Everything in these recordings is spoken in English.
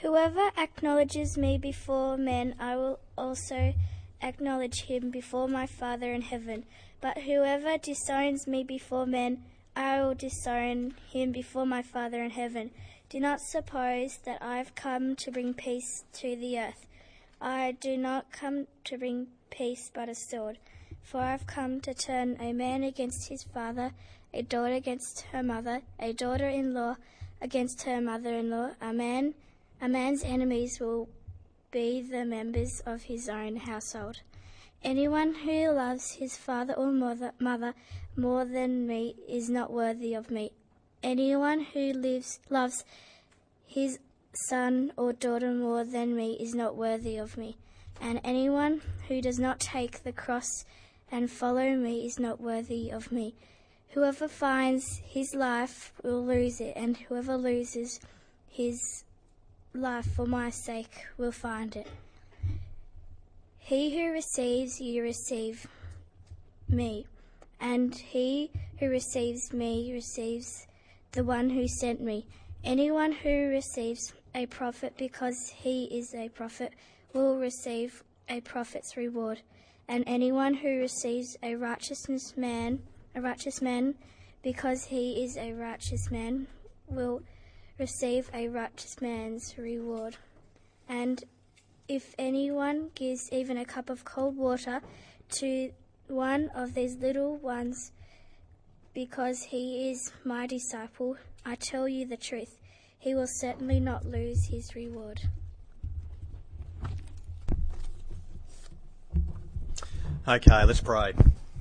Whoever acknowledges me before men, I will also acknowledge him before my Father in heaven. But whoever disowns me before men, I will disown him before my Father in heaven. Do not suppose that I have come to bring peace to the earth. I do not come to bring peace but a sword. For I have come to turn a man against his father, a daughter against her mother, a daughter-in-law against her mother-in-law. A man's enemies will be the members of his own household. Anyone who loves his father or mother more than me is not worthy of me. Anyone who loves his son or daughter more than me is not worthy of me. And anyone who does not take the cross and follow me is not worthy of me. Whoever finds his life will lose it, and whoever loses his life for my sake will find it. He who receives you receive me, and he who receives me receives the one who sent me. Anyone who receives a prophet because he is a prophet will receive a prophet's reward, and anyone who receives a righteous man because he is a righteous man will receive a righteous man's reward. And if anyone gives even a cup of cold water to one of these little ones because he is my disciple, I tell you the truth, he will certainly not lose his reward. Okay, let's pray.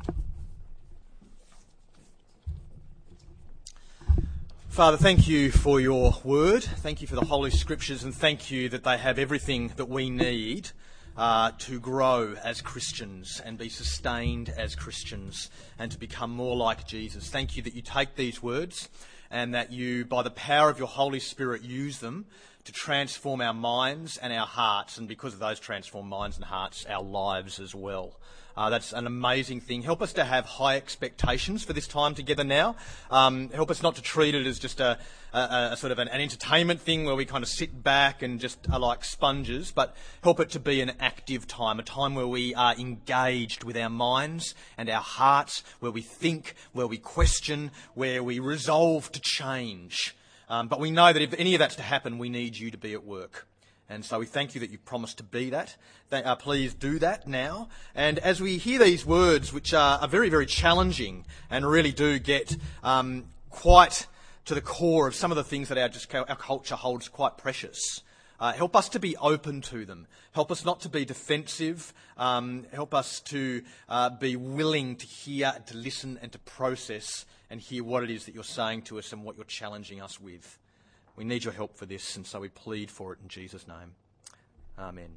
Father, thank you for your word. Thank you for the Holy Scriptures, and thank you that they have everything that we need to grow as Christians and be sustained as Christians and to become more like Jesus. Thank you that you take these words and that you, by the power of your Holy Spirit, use them to transform our minds and our hearts, and because of those transformed minds and hearts, our lives as well. That's an amazing thing. Help us to have high expectations for this time together now. Help us not to treat it as just a sort of an entertainment thing where we kind of sit back and just are like sponges, but help it to be an active time, a time where we are engaged with our minds and our hearts, where we think, where we question, where we resolve to change. But we know that if any of that's to happen, we need you to be at work. And so we thank you that you've promised to be that. Please do that now. And as we hear these words, which are very, very challenging and really do get quite to the core of some of the things that our culture holds quite precious, help us to be open to them. Help us not to be defensive. Help us to be willing to hear, to listen and to process and hear what it is that you're saying to us and what you're challenging us with. We need your help for this, and so we plead for it in Jesus' name. Amen.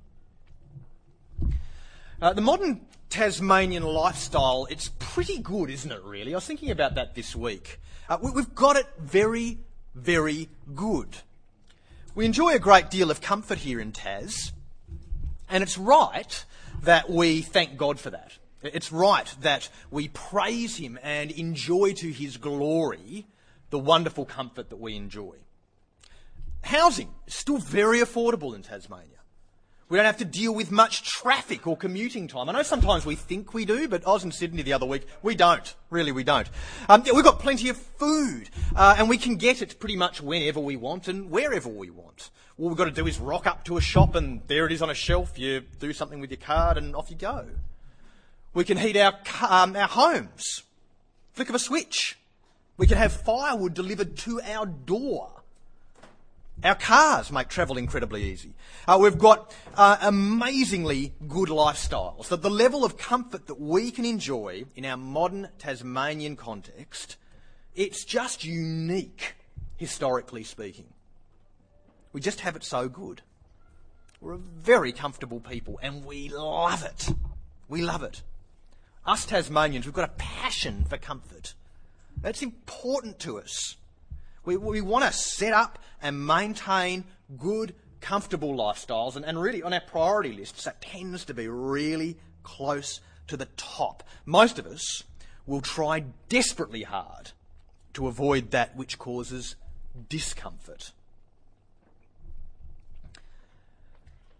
The modern Tasmanian lifestyle, it's pretty good, isn't it, really? I was thinking about that this week. We've got it very, very good. We enjoy a great deal of comfort here in Tas, and it's right that we thank God for that. It's right that we praise him and enjoy to his glory the wonderful comfort that we enjoy. Housing is still very affordable in Tasmania. We don't have to deal with much traffic or commuting time. I know sometimes we think we do, but I was in Sydney the other week. We don't. Really, we don't. We've got plenty of food, and we can get it pretty much whenever we want and wherever we want. All we've got to do is rock up to a shop and there it is on a shelf. You do something with your card and off you go. We can heat our homes. Flick of a switch. We can have firewood delivered to our door. Our cars make travel incredibly easy. We've got amazingly good lifestyles. That the level of comfort that we can enjoy in our modern Tasmanian context, it's just unique, historically speaking. We just have it so good. We're a very comfortable people and we love it. We love it. Us Tasmanians, we've got a passion for comfort. That's important to us. We want to set up and maintain good, comfortable lifestyles, and really on our priority lists, that tends to be really close to the top. Most of us will try desperately hard to avoid that which causes discomfort.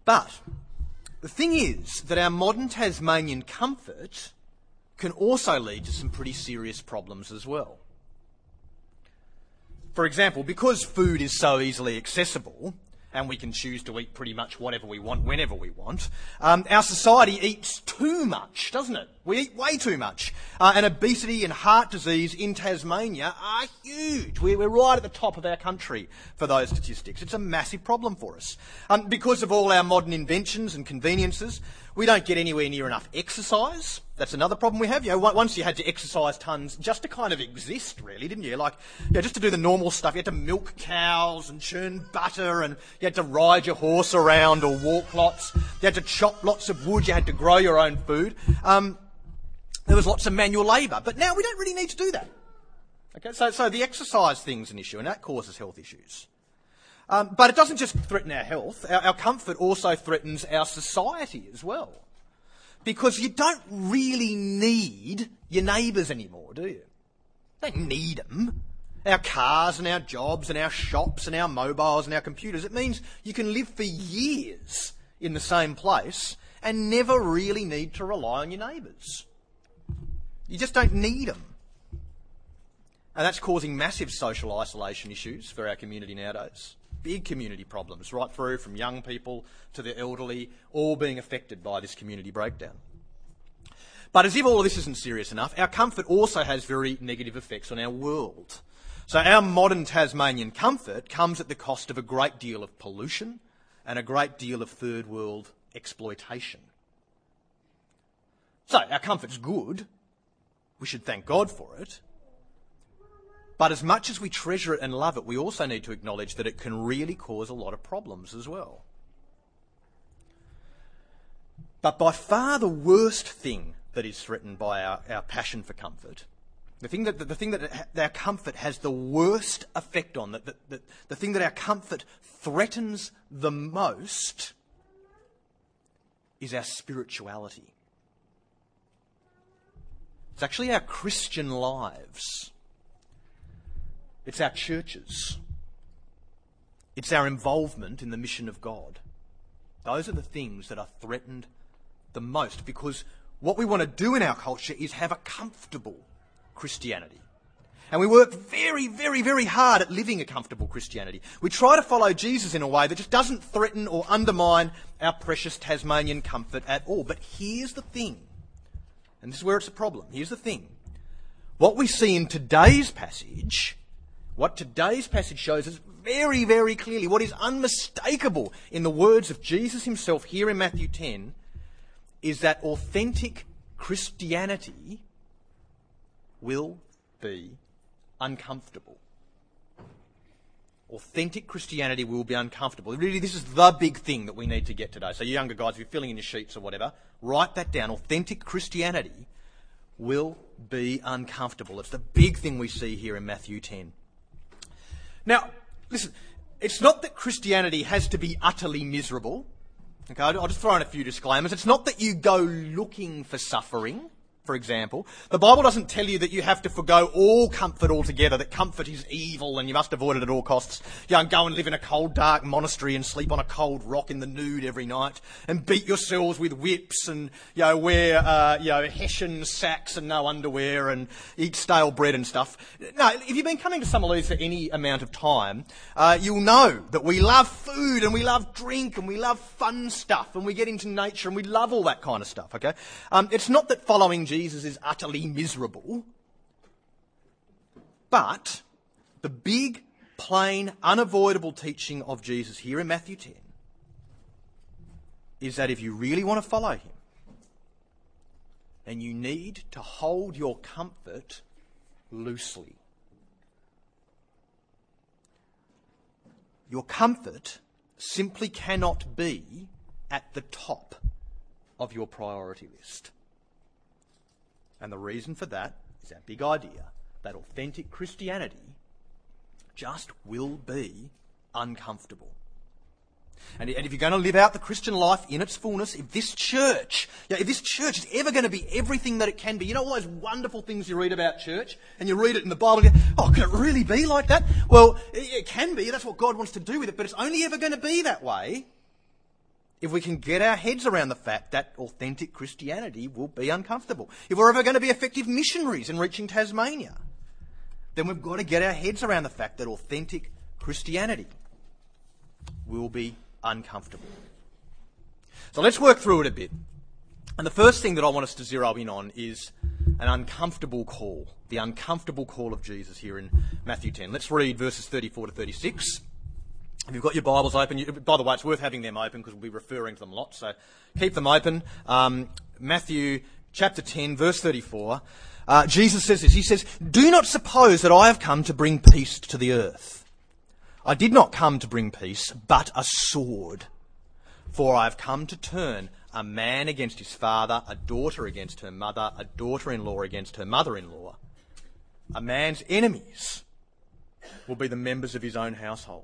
But the thing is that our modern Tasmanian comfort can also lead to some pretty serious problems as well. For example, because food is so easily accessible, and we can choose to eat pretty much whatever we want, whenever we want, our society eats too much, doesn't it? We eat way too much. And obesity and heart disease in Tasmania are huge. We're right at the top of our country for those statistics. It's a massive problem for us. Because of all our modern inventions and conveniences, we don't get anywhere near enough exercise. That's another problem we have. Once you had to exercise tons just to kind of exist, really, didn't you? Just to do the normal stuff. You had to milk cows and churn butter, and you had to ride your horse around or walk lots. You had to chop lots of wood. You had to grow your own food. There was lots of manual labour. But now we don't really need to do that. Okay, so the exercise thing's an issue, and that causes health issues. But it doesn't just threaten our health. Our comfort also threatens our society as well. Because you don't really need your neighbours anymore, do you? You don't need them. Our cars and our jobs and our shops and our mobiles and our computers. It means you can live for years in the same place and never really need to rely on your neighbours. You just don't need them. And that's causing massive social isolation issues for our community nowadays. Big community problems, right through from young people to the elderly, all being affected by this community breakdown. But as if all of this isn't serious enough, our comfort also has very negative effects on our world. So our modern Tasmanian comfort comes at the cost of a great deal of pollution and a great deal of third world exploitation. So our comfort's good. We should thank God for it. But as much as we treasure it and love it, we also need to acknowledge that it can really cause a lot of problems as well. But by far the worst thing that is threatened by our passion for comfort, the thing that our comfort has the worst effect on, the thing that our comfort threatens the most, is our spirituality. It's actually our Christian lives. It's our churches. It's our involvement in the mission of God. Those are the things that are threatened the most, because what we want to do in our culture is have a comfortable Christianity. And we work very, very, very hard at living a comfortable Christianity. We try to follow Jesus in a way that just doesn't threaten or undermine our precious Tasmanian comfort at all. But here's the thing, and this is where it's a problem. Here's the thing. What we see in today's passage, what today's passage shows us very, very clearly, what is unmistakable in the words of Jesus himself here in Matthew 10, is that authentic Christianity will be uncomfortable. Authentic Christianity will be uncomfortable. Really, this is the big thing that we need to get today. So you younger guys, if you're filling in your sheets or whatever, write that down. Authentic Christianity will be uncomfortable. It's the big thing we see here in Matthew 10. Now, listen, it's not that Christianity has to be utterly miserable. Okay, I'll just throw in a few disclaimers. It's not that you go looking for suffering, for example. The Bible doesn't tell you that you have to forgo all comfort altogether, that comfort is evil and you must avoid it at all costs. You know, go and live in a cold, dark monastery and sleep on a cold rock in the nude every night and beat yourselves with whips and, wear, Hessian sacks and no underwear and eat stale bread and stuff. No, if you've been coming to Summer Leaves for any amount of time, you'll know that we love food and we love drink and we love fun stuff and we get into nature and we love all that kind of stuff, okay? It's not that following Jesus is utterly miserable, but the big, plain, unavoidable teaching of Jesus here in Matthew 10 is that if you really want to follow him, then you need to hold your comfort loosely. Your comfort simply cannot be at the top of your priority list. And the reason for that is our big idea that authentic Christianity just will be uncomfortable. And if you're going to live out the Christian life in its fullness, if this church is ever going to be everything that it can be, you know all those wonderful things you read about church, and you read it in the Bible and you go, oh, can it really be like that? Well, it can be. That's what God wants to do with it, but it's only ever going to be that way if we can get our heads around the fact that authentic Christianity will be uncomfortable. If we're ever going to be effective missionaries in reaching Tasmania, then we've got to get our heads around the fact that authentic Christianity will be uncomfortable. So let's work through it a bit. And the first thing that I want us to zero in on is an uncomfortable call, the uncomfortable call of Jesus here in Matthew 10. Let's read verses 34 to 36. If you've got your Bibles open, by the way, it's worth having them open because we'll be referring to them a lot, so keep them open. Matthew chapter 10, verse 34. Jesus says this. He says, "Do not suppose that I have come to bring peace to the earth. I did not come to bring peace, but a sword. For I have come to turn a man against his father, a daughter against her mother, a daughter-in-law against her mother-in-law. A man's enemies will be the members of his own household."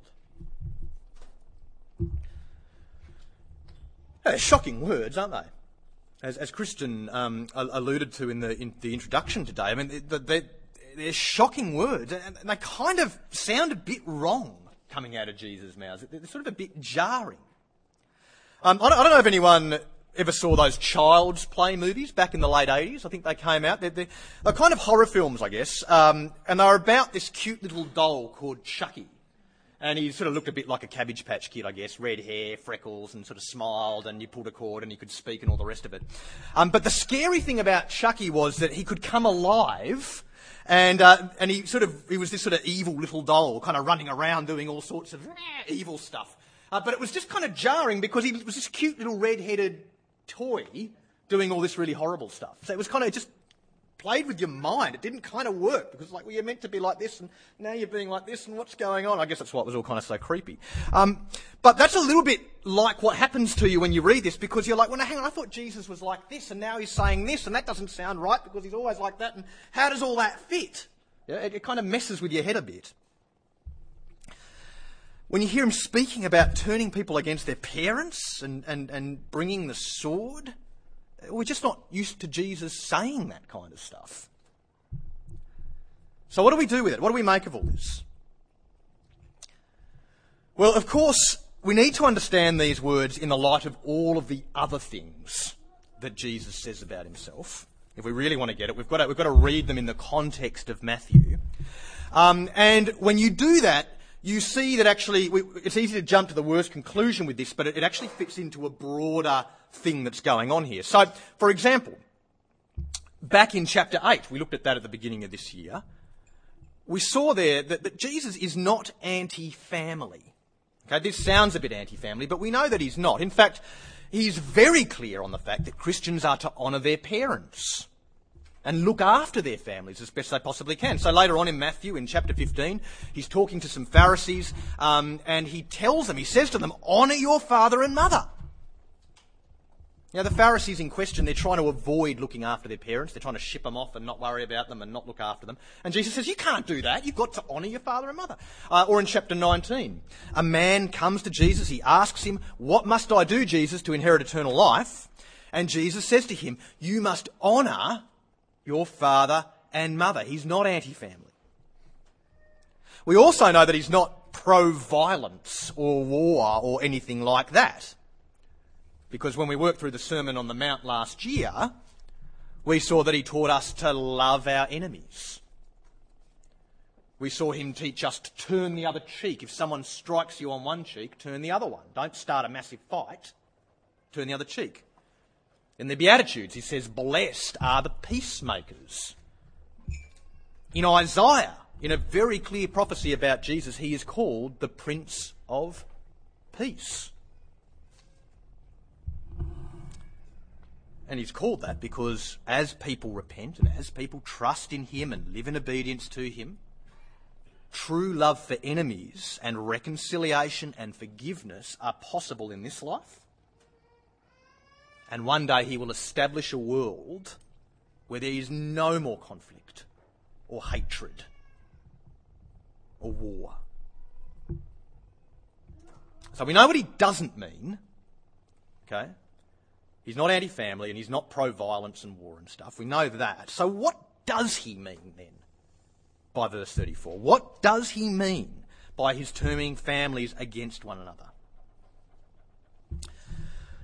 They're shocking words, aren't they? As Christian alluded to in the introduction today, I mean, they're shocking words, and they kind of sound a bit wrong coming out of Jesus' mouth. They're sort of a bit jarring. I don't know if anyone ever saw those Child's Play movies back in the late 80s. I think they came out. They're kind of horror films, I guess, and they're about this cute little doll called Chucky. And he sort of looked a bit like a Cabbage Patch Kid, I guess. Red hair, freckles, and sort of smiled, and you pulled a cord and he could speak and all the rest of it. But the scary thing about Chucky was that he could come alive, and he was this sort of evil little doll, kind of running around doing all sorts of evil stuff. But it was just kind of jarring because he was this cute little red-headed toy doing all this really horrible stuff. So it was kind of just played with your mind. It didn't kind of work because, like, well, you're meant to be like this and now you're being like this and what's going on? I guess that's why it was all kind of so creepy. But that's a little bit like what happens to you when you read this, because you're like, well, now, hang on, I thought Jesus was like this and now he's saying this and that doesn't sound right because he's always like that, and how does all that fit? Yeah, it kind of messes with your head a bit. When you hear him speaking about turning people against their parents and bringing the sword, we're just not used to Jesus saying that kind of stuff. So what do we do with it? What do we make of all this? Well, of course, we need to understand these words in the light of all of the other things that Jesus says about himself. If we really want to get it, we've got to read them in the context of Matthew. And when you do that, you see that actually, it's easy to jump to the worst conclusion with this, but it actually fits into a broader thing that's going on here. So, for example, back in chapter 8, we looked at that at the beginning of this year, we saw there that Jesus is not anti-family. Okay, this sounds a bit anti-family, but we know that he's not. In fact, he's very clear on the fact that Christians are to honour their parents and look after their families as best they possibly can. So later on in Matthew, in chapter 15, he's talking to some Pharisees, and he says to them, honour your father and mother. Now, the Pharisees in question, they're trying to avoid looking after their parents. They're trying to ship them off and not worry about them and not look after them. And Jesus says, you can't do that. You've got to honour your father and mother. Or in chapter 19, a man comes to Jesus. He asks him, what must I do, Jesus, to inherit eternal life? And Jesus says to him, you must honour your father and mother. He's not anti-family. We also know that he's not pro-violence or war or anything like that. Because when we worked through the Sermon on the Mount last year, we saw that he taught us to love our enemies. We saw him teach us to turn the other cheek. If someone strikes you on one cheek, turn the other one. Don't start a massive fight. Turn the other cheek. In the Beatitudes, he says, blessed are the peacemakers. In Isaiah, in a very clear prophecy about Jesus, he is called the Prince of Peace. And he's called that because as people repent and as people trust in him and live in obedience to him, true love for enemies and reconciliation and forgiveness are possible in this life. And one day he will establish a world where there is no more conflict or hatred or war. So we know what he doesn't mean, okay? He's not anti-family and he's not pro-violence and war and stuff. We know that. So what does he mean then by verse 34? What does he mean by his terming families against one another?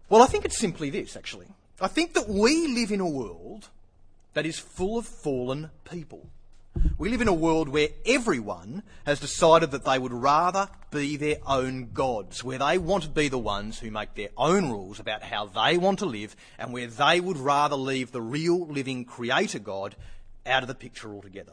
Well, I think it's simply this, actually. I think that we live in a world that is full of fallen people. We live in a world where everyone has decided that they would rather be their own gods, where they want to be the ones who make their own rules about how they want to live, and where they would rather leave the real living creator God out of the picture altogether.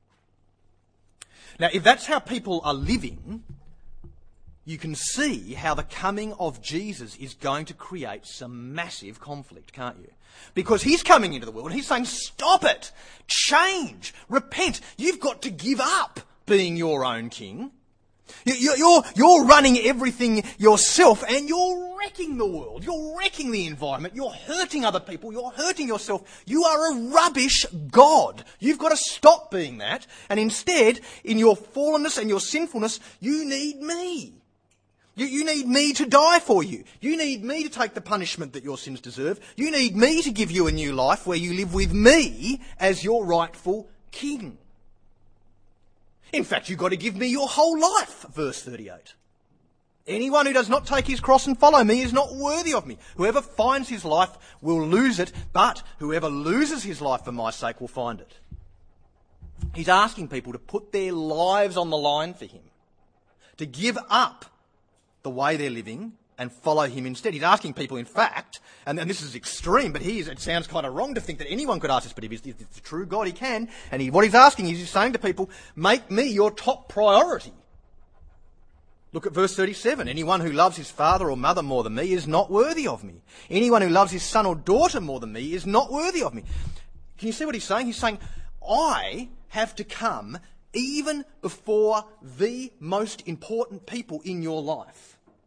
Now, if that's how people are living, you can see how the coming of Jesus is going to create some massive conflict, can't you? Because he's coming into the world and he's saying, stop it, change, repent. You've got to give up being your own king. You're running everything yourself and you're wrecking the world. You're wrecking the environment. You're hurting other people. You're hurting yourself. You are a rubbish God. You've got to stop being that. And instead, in your fallenness and your sinfulness, you need me. You need me to die for you. You need me to take the punishment that your sins deserve. You need me to give you a new life where you live with me as your rightful king. In fact, you've got to give me your whole life, verse 38. Anyone who does not take his cross and follow me is not worthy of me. Whoever finds his life will lose it, but whoever loses his life for my sake will find it. He's asking people to put their lives on the line for him, to give up the way they're living and follow him instead. He's asking people, in fact, and this is extreme, but it sounds kind of wrong to think that anyone could ask this, but if he's the true God, he can. And what he's asking is, he's saying to people, make me your top priority. Look at verse 37. Anyone who loves his father or mother more than me is not worthy of me. Anyone who loves his son or daughter more than me is not worthy of me. Can you see what he's saying? He's saying, I have to come even before the most important people in your life.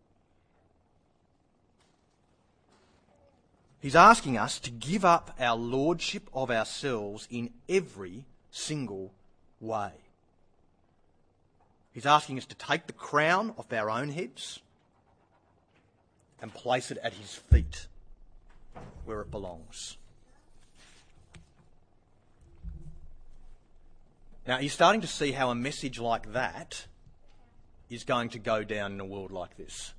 He's asking us to give up our lordship of ourselves in every single way. He's asking us to take the crown off our own heads and place it at his feet where it belongs. Now, you're starting to see how a message like that is going to go down in a world like this.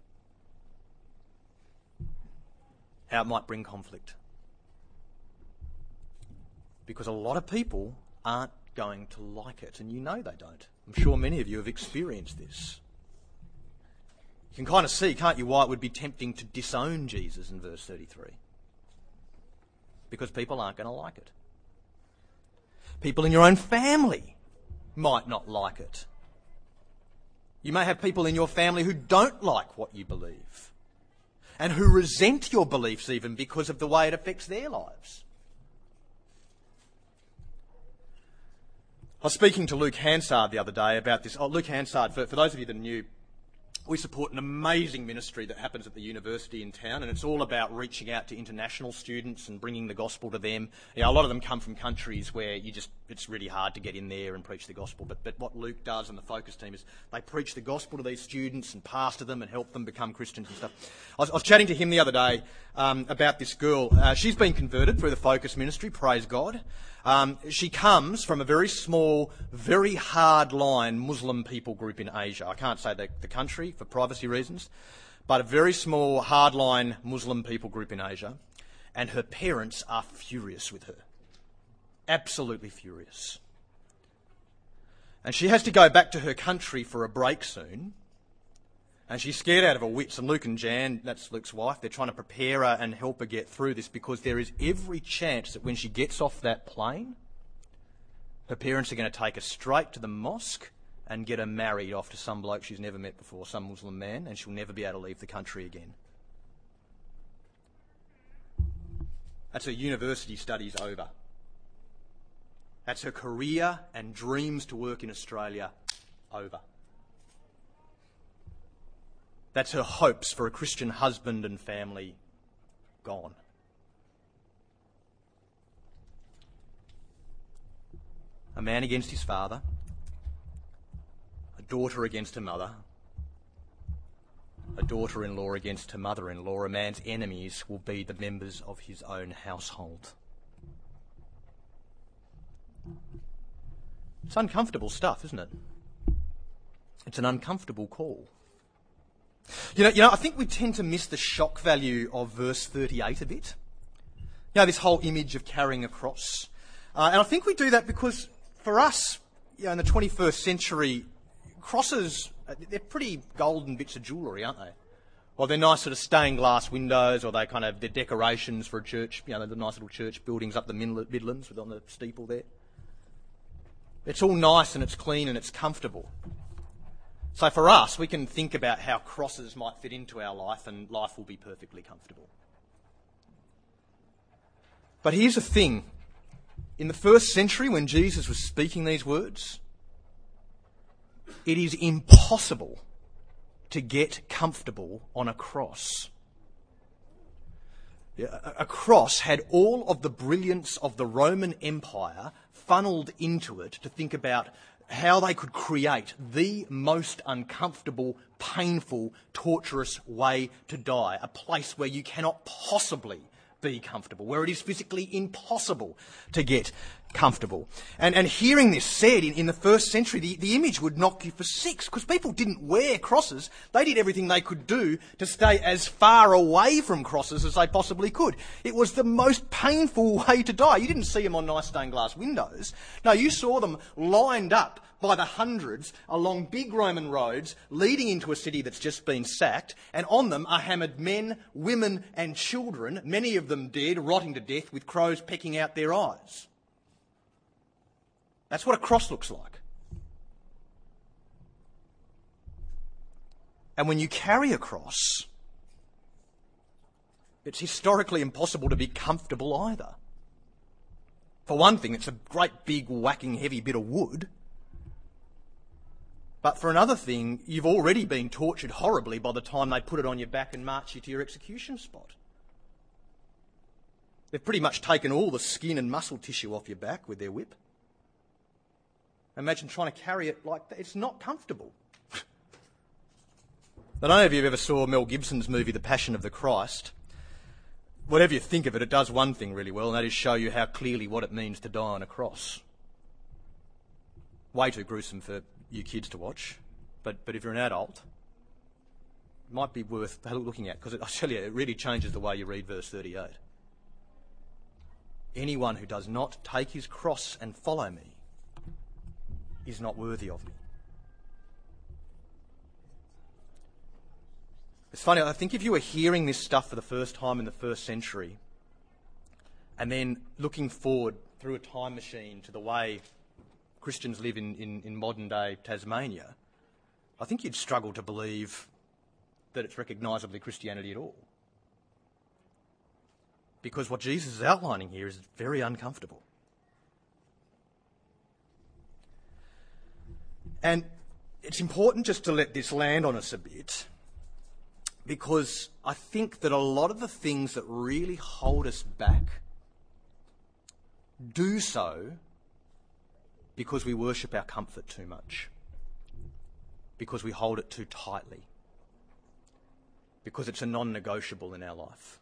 How it might bring conflict. Because a lot of people aren't going to like it, and you know they don't. I'm sure many of you have experienced this. You can kind of see, can't you, why it would be tempting to disown Jesus in verse 33. Because people aren't going to like it. People in your own family might not like it. You may have people in your family who don't like what you believe, and who resent your beliefs even because of the way it affects their lives. I was speaking to Luke Hansard the other day about this. Luke Hansard, for those of you that are new, we support an amazing ministry that happens at the university in town, and it's all about reaching out to international students and bringing the gospel to them. A lot of them come from countries where it's really hard to get in there and preach the gospel. But what Luke does and the Focus team is they preach the gospel to these students and pastor them and help them become Christians and stuff. I was chatting to him the other day about this girl. She's been converted through the Focus ministry, praise God. She comes from a very small, very hard-line Muslim people group in Asia. I can't say the country for privacy reasons, but a very small, hard-line Muslim people group in Asia. And her parents are furious with her. Absolutely furious. And she has to go back to her country for a break soon. And she's scared out of her wits. And Luke and Jan, that's Luke's wife, they're trying to prepare her and help her get through this, because there is every chance that when she gets off that plane, her parents are going to take her straight to the mosque and get her married off to some bloke she's never met before, some Muslim man, and she'll never be able to leave the country again. That's her university studies over. That's her career and dreams to work in Australia over. That's her hopes for a Christian husband and family gone. A man against his father, a daughter against her mother, a daughter-in-law against her mother-in-law. A man's enemies will be the members of his own household. It's uncomfortable stuff, isn't it? It's an uncomfortable call. I think we tend to miss the shock value of verse 38 a bit. This whole image of carrying a cross. And I think we do that because for us, in the 21st century, crosses, they're pretty golden bits of jewellery, aren't they? Or they're nice sort of stained glass windows, or they're decorations for a church, the nice little church buildings up the Midlands on the steeple there. It's all nice and it's clean and it's comfortable. So for us, we can think about how crosses might fit into our life, and life will be perfectly comfortable. But here's the thing. In the first century, when Jesus was speaking these words, it is impossible to get comfortable on a cross. A cross had all of the brilliance of the Roman Empire funneled into it to think about how they could create the most uncomfortable, painful, torturous way to die. A place where you cannot possibly be comfortable, where it is physically impossible to get comfortable. And hearing this said in the first century, the image would knock you for six, because people didn't wear crosses. They did everything they could do to stay as far away from crosses as they possibly could. It was the most painful way to die. You didn't see them on nice stained glass windows. No, you saw them lined up by the hundreds along big Roman roads leading into a city that's just been sacked, and on them are hammered men, women and children, many of them dead, rotting to death with crows pecking out their eyes. That's what a cross looks like. And when you carry a cross, it's historically impossible to be comfortable either. For one thing, it's a great big whacking heavy bit of wood. But for another thing, you've already been tortured horribly by the time they put it on your back and march you to your execution spot. They've pretty much taken all the skin and muscle tissue off your back with their whip. Imagine trying to carry it like that. It's not comfortable. I don't know if you ever saw Mel Gibson's movie The Passion of the Christ. Whatever you think of it, it does one thing really well, and that is show you how clearly what it means to die on a cross. Way too gruesome for you kids to watch, but if you're an adult, it might be worth looking at, because I tell you, it really changes the way you read verse 38. Anyone who does not take his cross and follow me is not worthy of me. It's funny, I think if you were hearing this stuff for the first time in the first century, and then looking forward through a time machine to the way Christians live in modern-day Tasmania, I think you'd struggle to believe that it's recognisably Christianity at all. Because what Jesus is outlining here is very uncomfortable. And it's important just to let this land on us a bit, because I think that a lot of the things that really hold us back do so because we worship our comfort too much, because we hold it too tightly, because it's a non-negotiable in our life.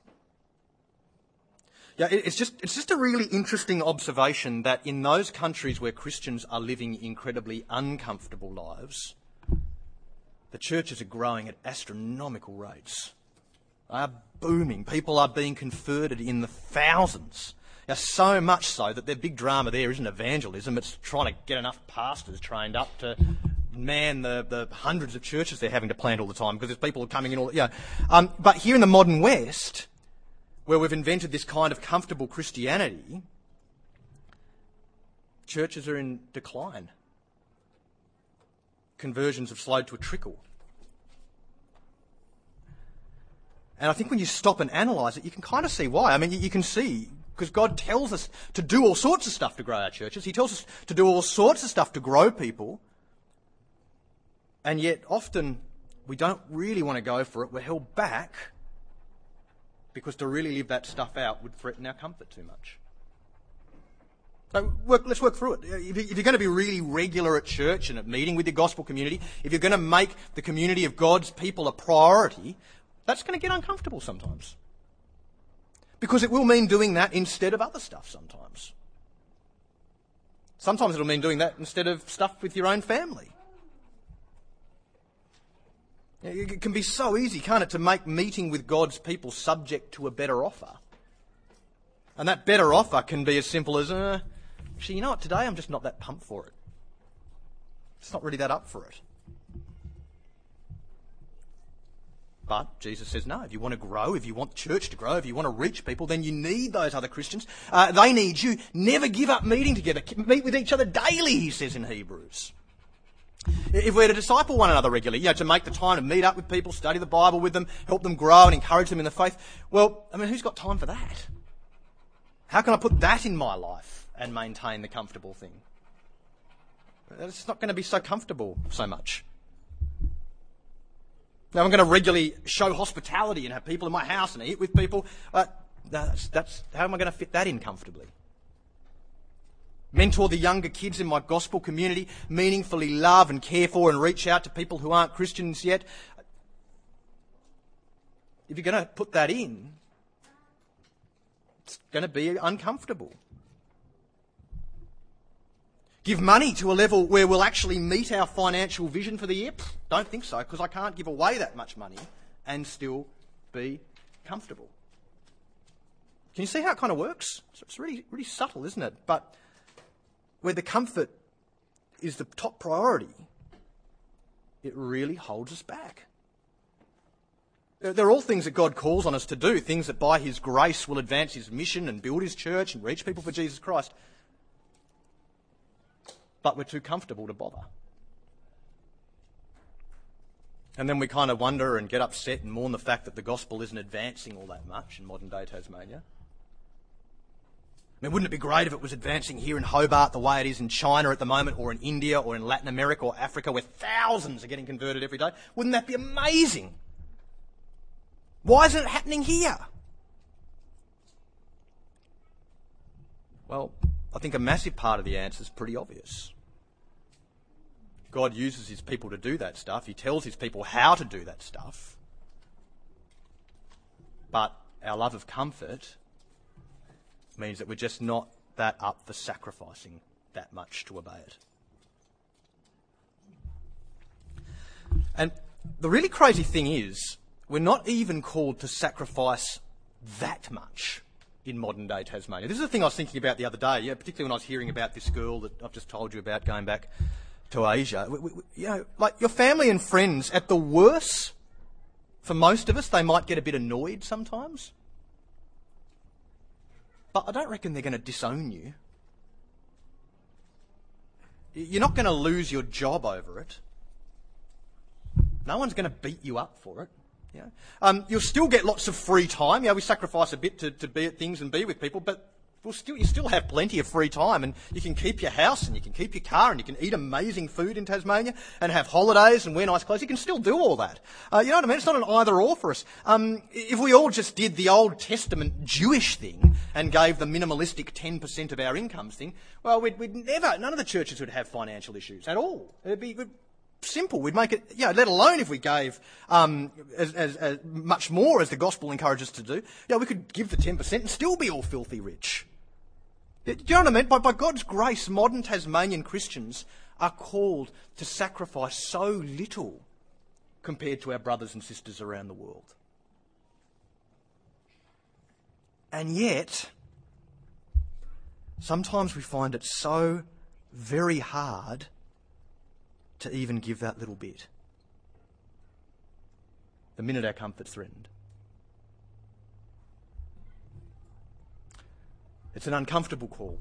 Yeah, it's just a really interesting observation that in those countries where Christians are living incredibly uncomfortable lives, the churches are growing at astronomical rates. They are booming. People are being converted in the thousands. Now, so much so that their big drama there isn't evangelism, it's trying to get enough pastors trained up to man the hundreds of churches they're having to plant all the time, because there's people coming in all... But here in the modern West, where we've invented this kind of comfortable Christianity, churches are in decline. Conversions have slowed to a trickle. And I think when you stop and analyse it, you can kind of see why. I mean, you can see, because God tells us to do all sorts of stuff to grow our churches. He tells us to do all sorts of stuff to grow people. And yet often we don't really want to go for it. We're held back because to really live that stuff out would threaten our comfort too much. So let's work through it. If you're going to be really regular at church and at meeting with your gospel community, if you're going to make the community of God's people a priority, that's going to get uncomfortable sometimes. Because it will mean doing that instead of other stuff sometimes. Sometimes it'll mean doing that instead of stuff with your own family. It can be so easy, can't it, to make meeting with God's people subject to a better offer. And that better offer can be as simple as, actually, you know what, today I'm just not that pumped for it. It's not really that up for it. But Jesus says, no, if you want to grow, if you want church to grow, if you want to reach people, then you need those other Christians. They need you. Never give up meeting together. Meet with each other daily, he says in Hebrews. If we're to disciple one another regularly, to make the time to meet up with people, study the Bible with them, help them grow and encourage them in the faith, well, who's got time for that? How can I put that in my life and maintain the comfortable thing? It's not going to be so comfortable so much. Now, I'm going to regularly show hospitality and have people in my house and eat with people. That's how am I going to fit that in comfortably? Mentor the younger kids in my gospel community, meaningfully love and care for and reach out to people who aren't Christians yet. If you're going to put that in, it's going to be uncomfortable. Give money to a level where we'll actually meet our financial vision for the year? Don't think so, because I can't give away that much money and still be comfortable. Can you see how it kind of works? It's really, really subtle, isn't it? But where the comfort is the top priority, it really holds us back. They're all things that God calls on us to do, things that by his grace will advance his mission and build his church and reach people for Jesus Christ. But we're too comfortable to bother. And then we kind of wonder and get upset and mourn the fact that the gospel isn't advancing all that much in modern day Tasmania. Wouldn't it be great if it was advancing here in Hobart the way it is in China at the moment, or in India, or in Latin America or Africa, where thousands are getting converted every day? Wouldn't that be amazing? Why isn't it happening here? Well, I think a massive part of the answer is pretty obvious. God uses his people to do that stuff. He tells his people how to do that stuff. But our love of comfort means that we're just not that up for sacrificing that much to obey it. And the really crazy thing is, we're not even called to sacrifice that much in modern day Tasmania. This is the thing I was thinking about the other day, particularly when I was hearing about this girl that I've just told you about going back to Asia. Like your family and friends, at the worst, for most of us, they might get a bit annoyed sometimes. But I don't reckon they're going to disown you. You're not going to lose your job over it. No one's going to beat you up for it. You'll still get lots of free time. We sacrifice a bit to be at things and be with people, but you still have plenty of free time, and you can keep your house and you can keep your car and you can eat amazing food in Tasmania and have holidays and wear nice clothes. You can still do all that. You know what I mean? It's not an either or for us. If we all just did the Old Testament Jewish thing and gave the minimalistic 10% of our incomes thing, well, none of the churches would have financial issues at all. It'd be simple. We'd make it, let alone if we gave as much more as the gospel encourages us to do. We could give the 10% and still be all filthy rich. Do you know what I mean? By God's grace, modern Tasmanian Christians are called to sacrifice so little compared to our brothers and sisters around the world. And yet, sometimes we find it so very hard to even give that little bit the minute our comfort's threatened. It's an uncomfortable call.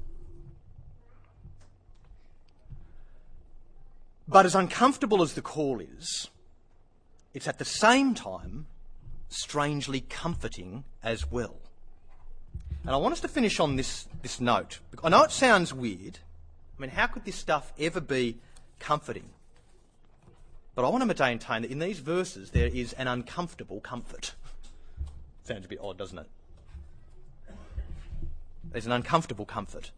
But as uncomfortable as the call is, it's at the same time strangely comforting as well. And I want us to finish on this note. I know it sounds weird. How could this stuff ever be comforting? But I want to maintain that in these verses there is an uncomfortable comfort. Sounds a bit odd, doesn't it? There's an uncomfortable comfort.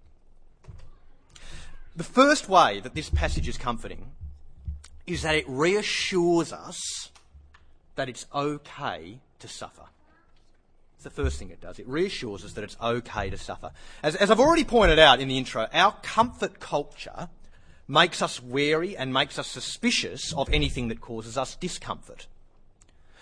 The first way that this passage is comforting is that it reassures us that it's okay to suffer. It's the first thing it does. It reassures us that it's okay to suffer. As I've already pointed out in the intro, our comfort culture makes us wary and makes us suspicious of anything that causes us discomfort.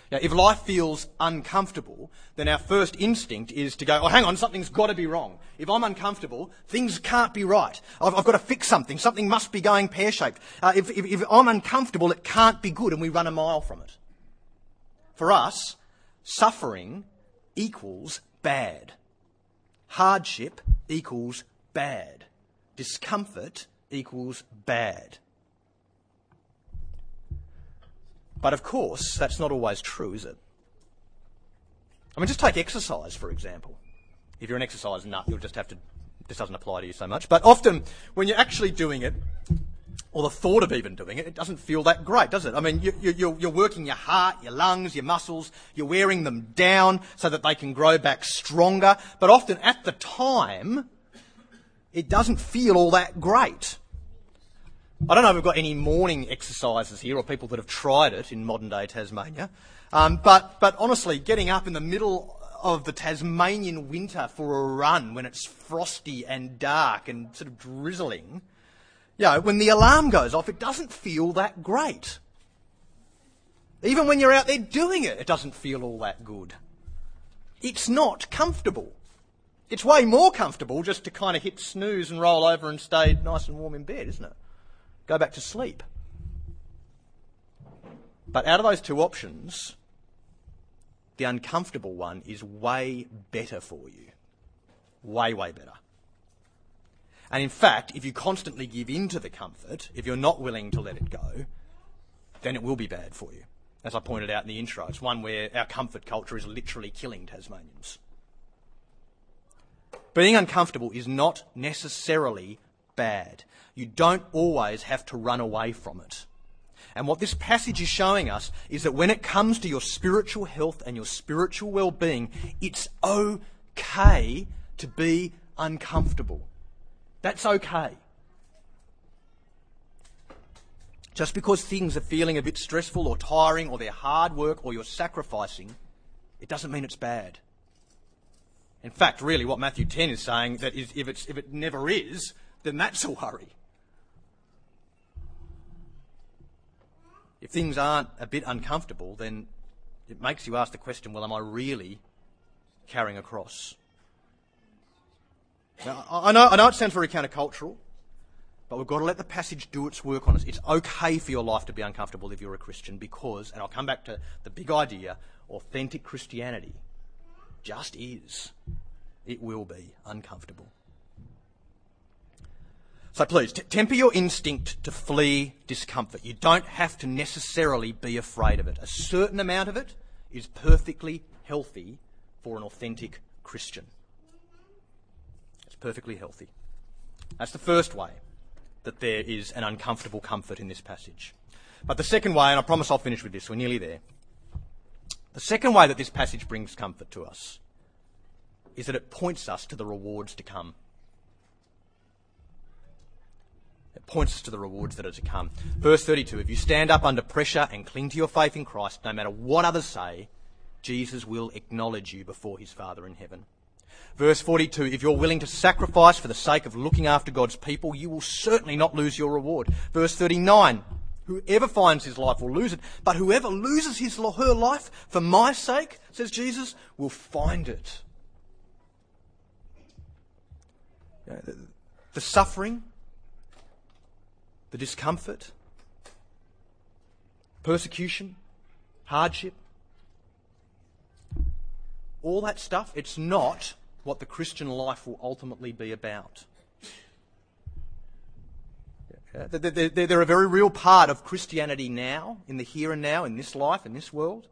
If life feels uncomfortable, then our first instinct is to go, oh, hang on, something's got to be wrong. If I'm uncomfortable, things can't be right. I've got to fix something. Something must be going pear-shaped. If I'm uncomfortable, it can't be good, and we run a mile from it. For us, suffering equals bad. Hardship equals bad. Discomfort equals bad. But of course, that's not always true, is it? I mean, just take exercise, for example. If you're an exercise nut, you'll just have to... This doesn't apply to you so much. But often, when you're actually doing it, or the thought of even doing it, it doesn't feel that great, does it? I mean, you're working your heart, your lungs, your muscles, you're wearing them down so that they can grow back stronger. But often, at the time, it doesn't feel all that great. I don't know if we've got any morning exercises here or people that have tried it in modern day Tasmania. But honestly, getting up in the middle of the Tasmanian winter for a run when it's frosty and dark and sort of drizzling, when the alarm goes off, it doesn't feel that great. Even when you're out there doing it, it doesn't feel all that good. It's not comfortable. It's way more comfortable just to kind of hit snooze and roll over and stay nice and warm in bed, isn't it? Go back to sleep. But out of those two options, the uncomfortable one is way better for you. Way, way better. And in fact, if you constantly give in to the comfort, if you're not willing to let it go, then it will be bad for you. As I pointed out in the intro, it's one where our comfort culture is literally killing Tasmanians. Being uncomfortable is not necessarily bad. You don't always have to run away from it. And what this passage is showing us is that when it comes to your spiritual health and your spiritual well-being, it's okay to be uncomfortable. That's okay. Just because things are feeling a bit stressful or tiring or they're hard work or you're sacrificing, it doesn't mean it's bad. In fact, really what Matthew 10 is saying, that is, if it never is, then that's a worry. If things aren't a bit uncomfortable, then it makes you ask the question, well, am I really carrying a cross? Now, I know it sounds very countercultural, but we've got to let the passage do its work on us. It's okay for your life to be uncomfortable if you're a Christian because, and I'll come back to the big idea, authentic Christianity just is. It will be uncomfortable. So please, temper your instinct to flee discomfort. You don't have to necessarily be afraid of it. A certain amount of it is perfectly healthy for an authentic Christian. It's perfectly healthy. That's the first way that there is an uncomfortable comfort in this passage. But the second way, and I promise I'll finish with this, we're nearly there. The second way that this passage brings comfort to us is that it points us to the rewards to come. It points us to the rewards that are to come. Verse 32, if you stand up under pressure and cling to your faith in Christ, no matter what others say, Jesus will acknowledge you before his Father in heaven. Verse 42, if you're willing to sacrifice for the sake of looking after God's people, you will certainly not lose your reward. Verse 39, whoever finds his life will lose it, but whoever loses his or her life for my sake, says Jesus, will find it. The suffering, the discomfort, persecution, hardship, all that stuff, it's not what the Christian life will ultimately be about. They're a very real part of Christianity now, in the here and now, in this life, in this world.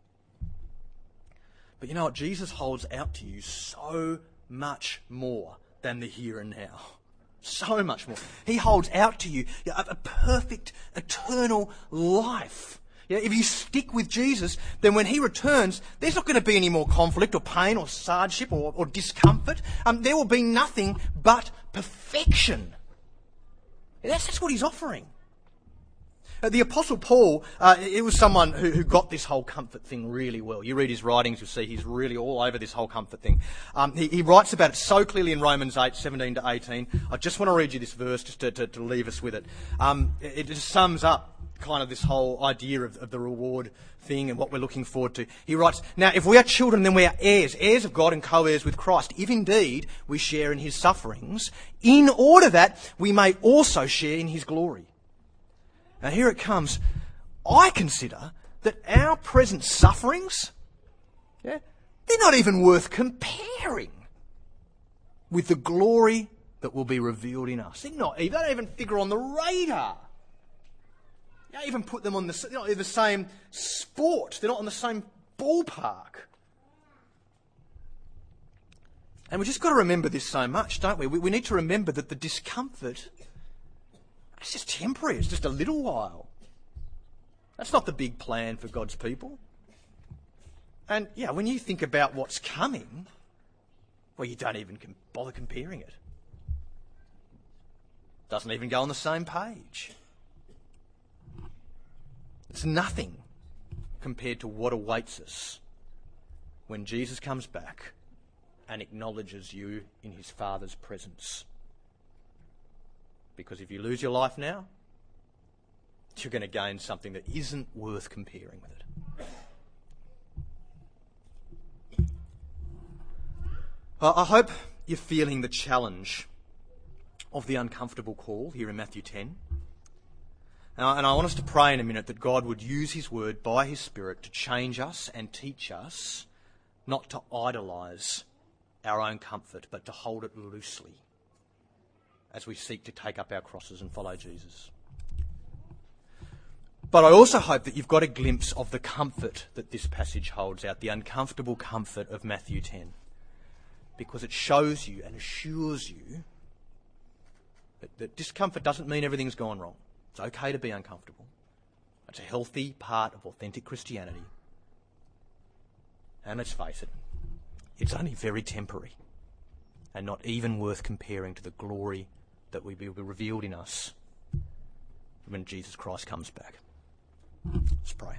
But you know what? Jesus holds out to you so much more than the here and now. So much more. He holds out to you a perfect, eternal life. If you stick with Jesus, then when he returns, there's not going to be any more conflict or pain or hardship or discomfort. There will be nothing but perfection. That's what he's offering. The Apostle Paul, it was someone who got this whole comfort thing really well. You read his writings, you'll see he's really all over this whole comfort thing. He writes about it so clearly in Romans 8, 17 to 18. I just want to read you this verse just to leave us with it. It just sums up kind of this whole idea of the reward thing and what we're looking forward to. He writes, "Now, if we are children, then we are heirs, heirs of God and co-heirs with Christ, if indeed we share in his sufferings, in order that we may also share in his glory." Now, here it comes. I consider that our present sufferings, they're not even worth comparing with the glory that will be revealed in us. They don't even figure on the radar. You don't even put them on they're not in the same sport. They're not on the same ballpark. And we've just got to remember this so much, don't we? We need to remember that the discomfort, it's just temporary. It's just a little while. That's not the big plan for God's people. And, when you think about what's coming, well, you don't even bother comparing it. Doesn't even go on the same page. It's nothing compared to what awaits us when Jesus comes back and acknowledges you in his Father's presence. Because if you lose your life now, you're going to gain something that isn't worth comparing with it. I hope you're feeling the challenge of the uncomfortable call here in Matthew 10. And I want us to pray in a minute that God would use his word by his Spirit to change us and teach us not to idolise our own comfort, but to hold it loosely as we seek to take up our crosses and follow Jesus. But I also hope that you've got a glimpse of the comfort that this passage holds out, the uncomfortable comfort of Matthew 10, because it shows you and assures you that discomfort doesn't mean everything's gone wrong. It's okay to be uncomfortable. It's a healthy part of authentic Christianity. And let's face it, it's only very temporary and not even worth comparing to the glory that will be revealed in us when Jesus Christ comes back. Let's pray.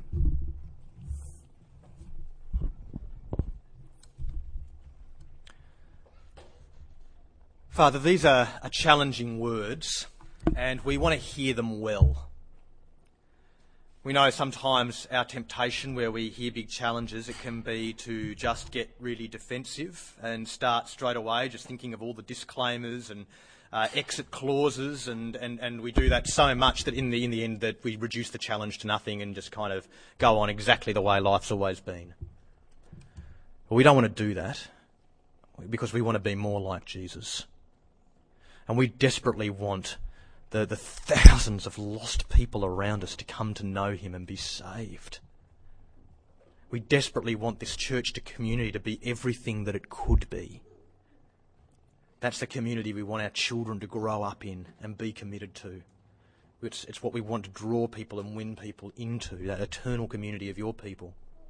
Father, these are challenging words, and we want to hear them well. We know sometimes our temptation where we hear big challenges, it can be to just get really defensive and start straight away just thinking of all the disclaimers and exit clauses, and we do that so much that in the end that we reduce the challenge to nothing and just kind of go on exactly the way life's always been. But we don't want to do that because we want to be more like Jesus. And we desperately want the thousands of lost people around us to come to know him and be saved. We desperately want this church to community to be everything that it could be. That's the community we want our children to grow up in and be committed to. It's what we want to draw people and win people into, that eternal community of your people.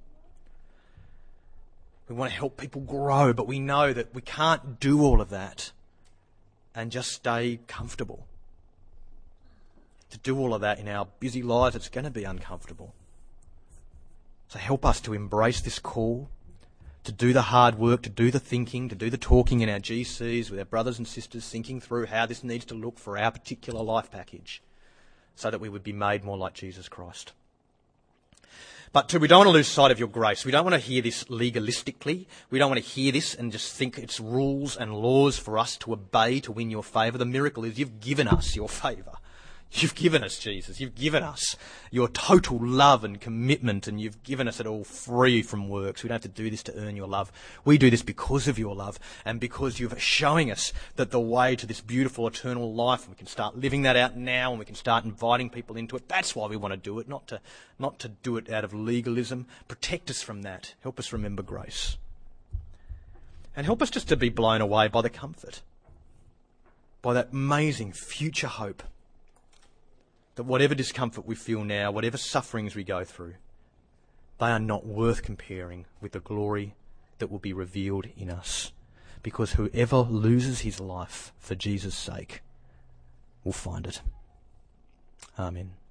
We want to help people grow, but we know that we can't do all of that and just stay comfortable. To do all of that in our busy lives, it's going to be uncomfortable. So help us to embrace this call, to do the hard work, to do the thinking, to do the talking in our GCs with our brothers and sisters, thinking through how this needs to look for our particular life package, so that we would be made more like Jesus Christ. But we don't want to lose sight of your grace. We don't want to hear this legalistically. We don't want to hear this and just think it's rules and laws for us to obey to win your favour. The miracle is you've given us your favour. You've given us Jesus. You've given us your total love and commitment, and you've given us it all free from works. We don't have to do this to earn your love. We do this because of your love and because you're showing us that the way to this beautiful eternal life, and we can start living that out now and we can start inviting people into it. That's why we want to do it, not to do it out of legalism. Protect us from that. Help us remember grace. And help us just to be blown away by the comfort, by that amazing future hope. That whatever discomfort we feel now, whatever sufferings we go through, they are not worth comparing with the glory that will be revealed in us. Because whoever loses his life for Jesus' sake will find it. Amen.